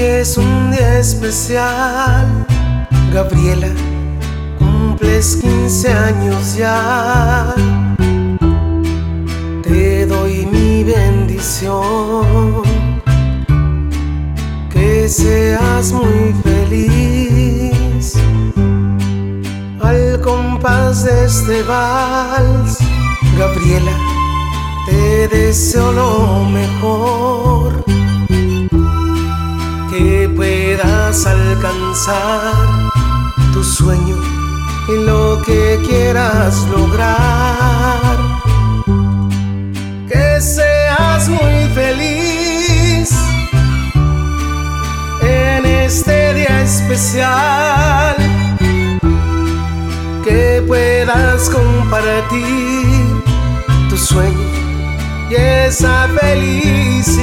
es un día especial, Gabriela, cumples 15 años ya. Te doy mi bendición, que seas muy feliz. Al compás de este vals, Gabriela, te deseo lo mejor, que puedas alcanzar tu sueño y lo que quieras lograr. Que seas muy feliz en este día especial, que puedas compartir tu sueño y esa felicidad.